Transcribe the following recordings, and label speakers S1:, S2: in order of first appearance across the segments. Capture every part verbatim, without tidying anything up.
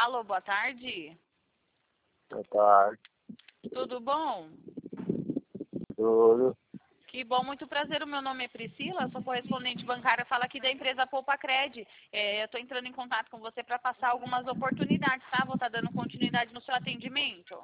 S1: Alô, boa tarde.
S2: Boa tarde.
S1: Tudo bom?
S2: Tudo.
S1: Que bom, muito prazer. O meu nome é Priscila, sou correspondente bancária, falo aqui da empresa Poupa Cred. É, eu estou entrando em contato com você para passar algumas oportunidades, tá? Vou estar dando continuidade no seu atendimento.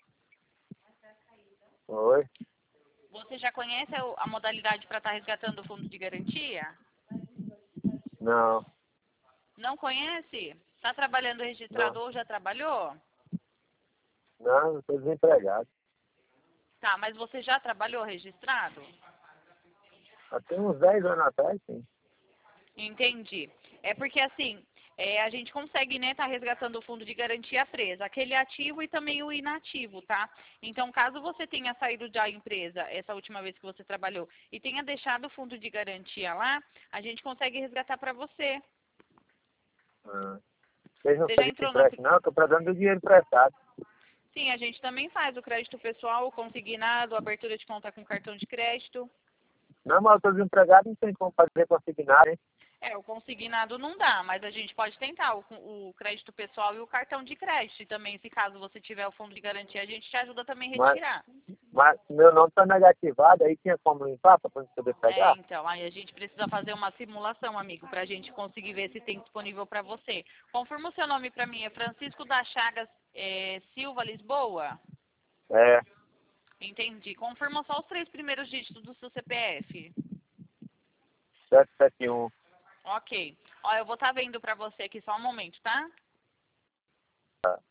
S2: Oi?
S1: Você já conhece a a modalidade para estar resgatando o fundo de garantia?
S2: Não.
S1: Não conhece? Está trabalhando registrado
S2: Não.
S1: ou já trabalhou?
S2: Não, eu tô desempregado.
S1: Tá, mas você já trabalhou registrado?
S2: Há tem uns dez anos atrás, sim.
S1: Entendi. É porque assim, é, a gente consegue, né, tá resgatando o fundo de garantia presa, aquele ativo e também o inativo, tá? Então, caso você tenha saído da empresa essa última vez que você trabalhou e tenha deixado o fundo de garantia lá, a gente consegue resgatar para você.
S2: Ah. Vocês não
S1: Você já
S2: fazem
S1: entrou na...
S2: empréstimo, não? Eu tô precisando do dinheiro emprestado.
S1: Sim, a gente também faz o crédito pessoal, o consignado, a abertura de conta com cartão de crédito.
S2: Não, mas eu tô desempregado, não tem como fazer consignado, hein?
S1: É, o consignado não dá, mas a gente pode tentar o, o crédito pessoal e o cartão de crédito. E também, se caso você tiver o fundo de garantia, a gente te ajuda também a
S2: Mas,
S1: retirar.
S2: mas meu nome tá negativado, aí tinha como limpar pra poder
S1: É,
S2: pegar?
S1: então, aí a gente precisa fazer uma simulação, amigo, pra gente conseguir ver se tem disponível para você. Confirma o seu nome para mim, é Francisco da Chagas é, Silva Lisboa?
S2: É,
S1: Entendi. Confirma só os três primeiros dígitos do seu C P F.
S2: sete sete um.
S1: Ok. Ó, eu vou estar vendo para você aqui só um momento, tá?
S2: Tá.